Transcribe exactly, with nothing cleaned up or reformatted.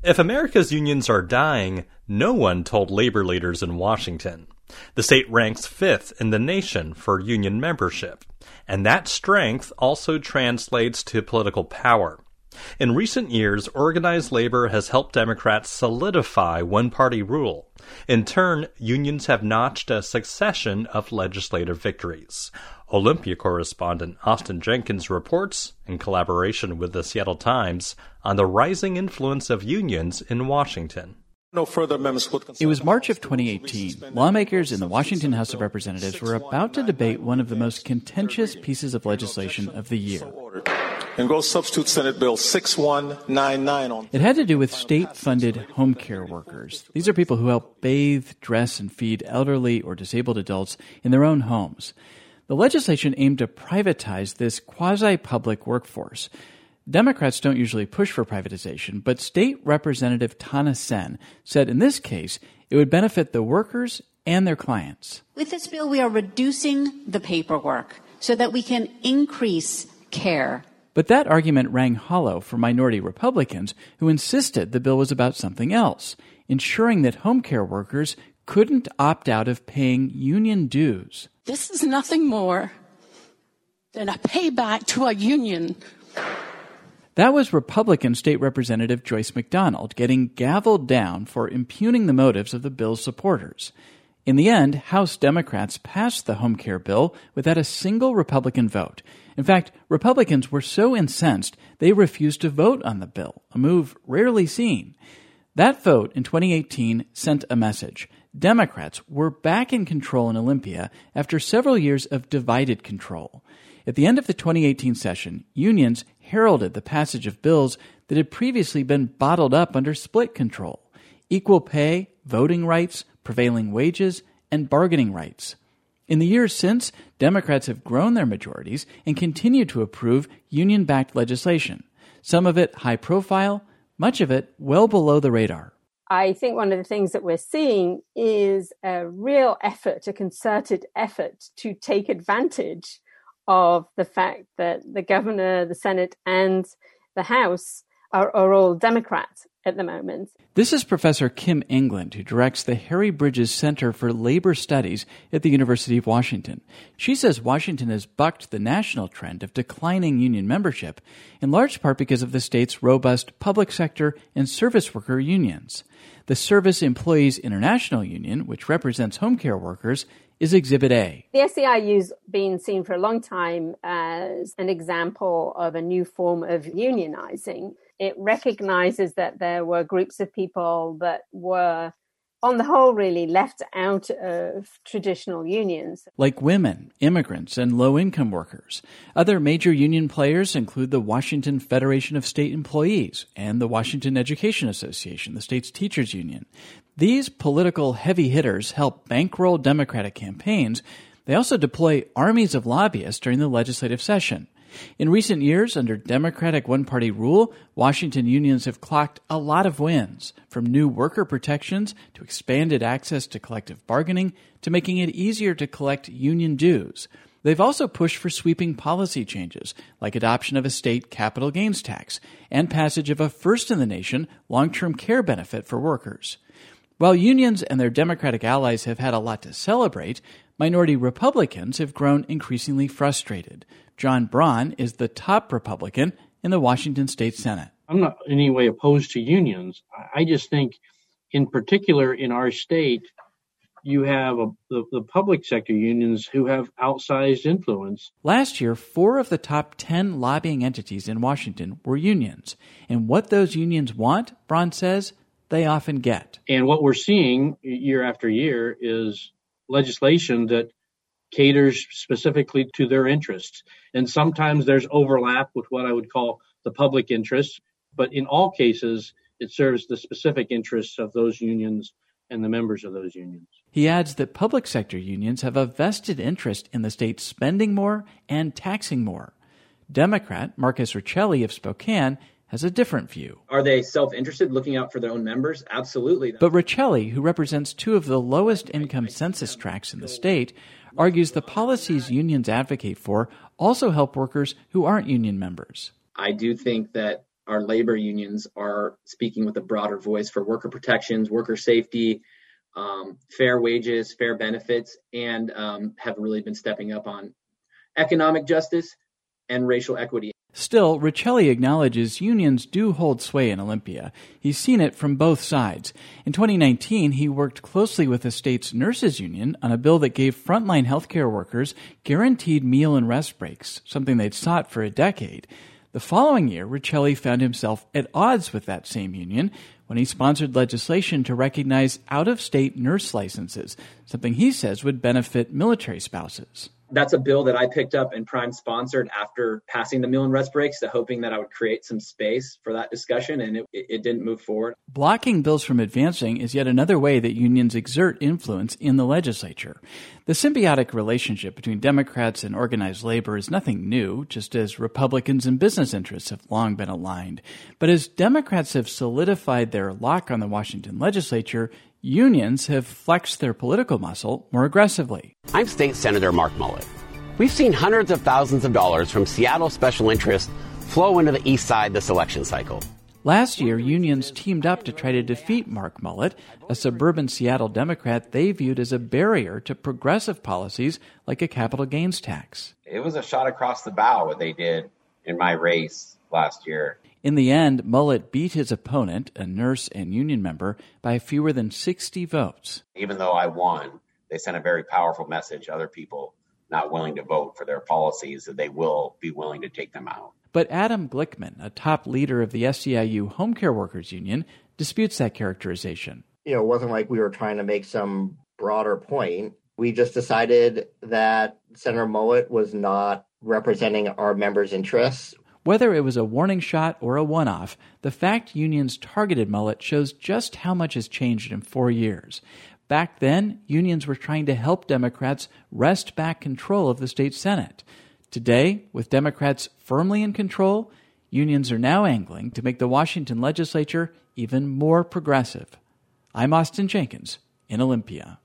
If America's unions are dying, no one told labor leaders in Washington. The state ranks fifth in the nation for union membership, and that strength also translates to political power. In recent years, organized labor has helped Democrats solidify one-party rule. In turn, unions have notched a succession of legislative victories. Olympia correspondent Austin Jenkins reports, in collaboration with the Seattle Times, on the rising influence of unions in Washington. No further amendments would It was March of twenty eighteen. Lawmakers in the Washington House of Representatives were about to debate one of the most contentious pieces of legislation of the year. And go substitute Senate Bill six one nine nine on. It had to do with state-funded home care workers. These are people who help bathe, dress, and feed elderly or disabled adults in their own homes. The legislation aimed to privatize this quasi-public workforce. Democrats don't usually push for privatization, but State Representative Tana Sen said in this case it would benefit the workers and their clients. With this bill, we are reducing the paperwork so that we can increase care. But that argument rang hollow for minority Republicans who insisted the bill was about something else, ensuring that home care workers couldn't opt out of paying union dues. This is nothing more than a payback to a union. That was Republican State Representative Joyce McDonald getting gavelled down for impugning the motives of the bill's supporters. In the end, House Democrats passed the home care bill without a single Republican vote. In fact, Republicans were so incensed they refused to vote on the bill, a move rarely seen. That vote in twenty eighteen sent a message. Democrats were back in control in Olympia after several years of divided control. At the end of the twenty eighteen session, unions heralded the passage of bills that had previously been bottled up under split control: equal pay, voting rights, prevailing wages, and bargaining rights. In the years since, Democrats have grown their majorities and continue to approve union-backed legislation, some of it high-profile, much of it well below the radar. I think one of the things that we're seeing is a real effort, a concerted effort to take advantage of the fact that the governor, the Senate, and the House are, are all Democrats at the moment. This is Professor Kim England, who directs the Harry Bridges Center for Labor Studies at the University of Washington. She says Washington has bucked the national trend of declining union membership, in large part because of the state's robust public sector and service worker unions. The Service Employees International Union, which represents home care workers, is Exhibit A. The S E I U's been seen for a long time as an example of a new form of unionizing. It recognizes that there were groups of people that were, on the whole, really left out of traditional unions. Like women, immigrants, and low-income workers. Other major union players include the Washington Federation of State Employees and the Washington Education Association, the state's teachers union. These political heavy hitters help bankroll Democratic campaigns. They also deploy armies of lobbyists during the legislative session. In recent years, under Democratic one-party rule, Washington unions have clocked a lot of wins, from new worker protections to expanded access to collective bargaining to making it easier to collect union dues. They've also pushed for sweeping policy changes, like adoption of a state capital gains tax and passage of a first-in-the-nation long-term care benefit for workers. While unions and their Democratic allies have had a lot to celebrate, minority Republicans have grown increasingly frustrated. John Braun is the top Republican in the Washington State Senate. I'm not in any way opposed to unions. I just think, in particular, in our state, you have a, the, the public sector unions who have outsized influence. Last year, four of the top ten lobbying entities in Washington were unions. And what those unions want, Braun says, they often get. And what we're seeing year after year is legislation that caters specifically to their interests. And sometimes there's overlap with what I would call the public interest. But in all cases, it serves the specific interests of those unions and the members of those unions. He adds that public sector unions have a vested interest in the state spending more and taxing more. Democrat Marcus Riccelli of Spokane has a different view. Are they self-interested, looking out for their own members? Absolutely. But Riccelli, who represents two of the lowest income census tracts in the state, argues the policies unions advocate for also help workers who aren't union members. I do think that our labor unions are speaking with a broader voice for worker protections, worker safety, um, fair wages, fair benefits, and um, have really been stepping up on economic justice and racial equity. Still, Riccelli acknowledges unions do hold sway in Olympia. He's seen it from both sides. In twenty nineteen, he worked closely with the state's nurses union on a bill that gave frontline healthcare workers guaranteed meal and rest breaks, something they'd sought for a decade. The following year, Riccelli found himself at odds with that same union when he sponsored legislation to recognize out-of-state nurse licenses, something he says would benefit military spouses. That's a bill that I picked up and prime sponsored after passing the meal and rest breaks, so hoping that I would create some space for that discussion, and it, it didn't move forward. Blocking bills from advancing is yet another way that unions exert influence in the legislature. The symbiotic relationship between Democrats and organized labor is nothing new, just as Republicans and business interests have long been aligned. But as Democrats have solidified their lock on the Washington legislature, unions have flexed their political muscle more aggressively. I'm State Senator Mark Mullet. We've seen hundreds of thousands of dollars from Seattle special interests flow into the east side this election cycle. Last year, unions teamed up to try to defeat Mark Mullet, a suburban Seattle Democrat they viewed as a barrier to progressive policies like a capital gains tax. It was a shot across the bow what they did in my race last year. In the end, Mullet beat his opponent, a nurse and union member, by fewer than sixty votes. Even though I won, they sent a very powerful message to other people not willing to vote for their policies that they will be willing to take them out. But Adam Glickman, a top leader of the S E I U Home Care Workers Union, disputes that characterization. You know, it wasn't like we were trying to make some broader point. We just decided that Senator Mullet was not representing our members' interests. Whether it was a warning shot or a one-off, the fact unions targeted Mullet shows just how much has changed in four years. Back then, unions were trying to help Democrats wrest back control of the state Senate. Today, with Democrats firmly in control, unions are now angling to make the Washington legislature even more progressive. I'm Austin Jenkins in Olympia.